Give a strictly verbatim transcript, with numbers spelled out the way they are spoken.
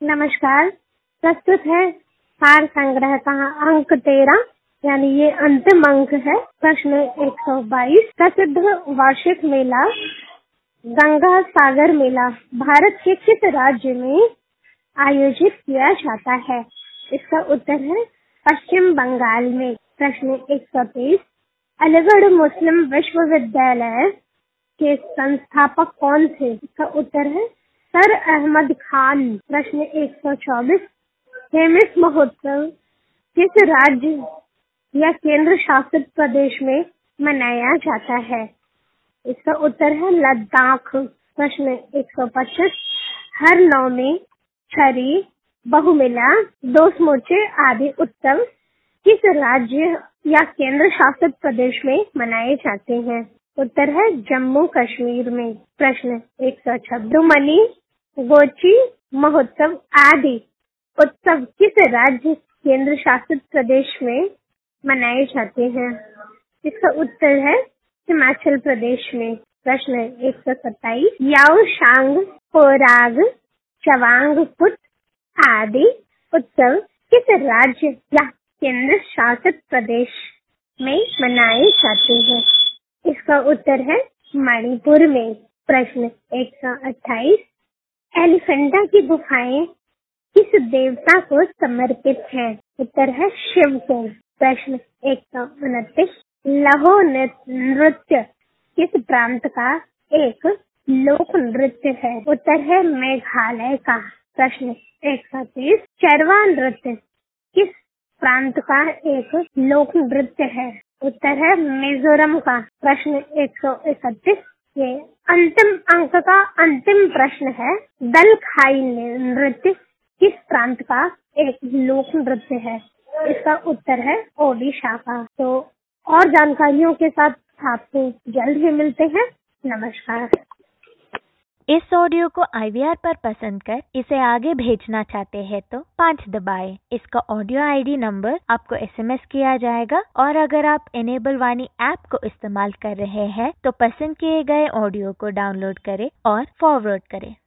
नमस्कार। प्रस्तुत है सार संग्रह का अंक तेरह, यानी ये अंतिम अंक है। प्रश्न एक सौ बाईस। प्रसिद्ध वार्षिक मेला गंगा सागर मेला भारत के किस राज्य में आयोजित किया जाता है? इसका उत्तर है पश्चिम बंगाल में। प्रश्न एक सौ तेईस। अलीगढ़ मुस्लिम विश्वविद्यालय के संस्थापक कौन थे? इसका उत्तर है सर अहमद खान। प्रश्न एक सौ चौबीस। हेमिस महोत्सव किस राज्य या केंद्र शासित प्रदेश में मनाया जाता है? इसका उत्तर है लद्दाख। प्रश्न एक सौ पच्चीस। हर नवमी, छरी, बहुमिला, दो समूचे आदि उत्सव किस राज्य या केंद्र शासित प्रदेश में मनाए जाते हैं? उत्तर है जम्मू कश्मीर में। प्रश्न एक सौ छब्बीस। दुमनी, गोची महोत्सव आदि उत्सव किस राज्य केंद्र शासित प्रदेश में मनाए जाते हैं? इसका उत्तर है हिमाचल प्रदेश में। प्रश्न एक सौ सत्ताईस। याओशांग, पोराग, चवांग कुट आदि उत्सव किस राज्य या केंद्र शासित प्रदेश में मनाए जाते हैं? इसका उत्तर है मणिपुर में। प्रश्न एक सौ अट्ठाईस। एलिफेंटा की गुफाएं किस देवता को समर्पित हैं? उत्तर है शिव को। प्रश्न एक सौ उनतीस। लहो नृत्य किस प्रांत का एक लोक नृत्य है? उत्तर है मेघालय का। प्रश्न एक सौ तीस। चरवा नृत्य किस प्रांत का एक लोक नृत्य है? उत्तर है मिजोरम का। प्रश्न एक सौ इकतीस। ये अंतिम अंक का अंतिम प्रश्न है। दल खाई नृत्य किस प्रांत का एक लोक नृत्य है? इसका उत्तर है ओडिशा का। तो और जानकारियों के साथ आपको जल्द ही मिलते हैं। नमस्कार। इस ऑडियो को आई वी आर पर पसंद कर इसे आगे भेजना चाहते हैं तो पाँच दबाएं। इसका ऑडियो आई डी नंबर आपको एस एम एस किया जाएगा और अगर आप इनेबल वाणी ऐप को इस्तेमाल कर रहे हैं तो पसंद किए गए ऑडियो को डाउनलोड करें और फॉरवर्ड करें।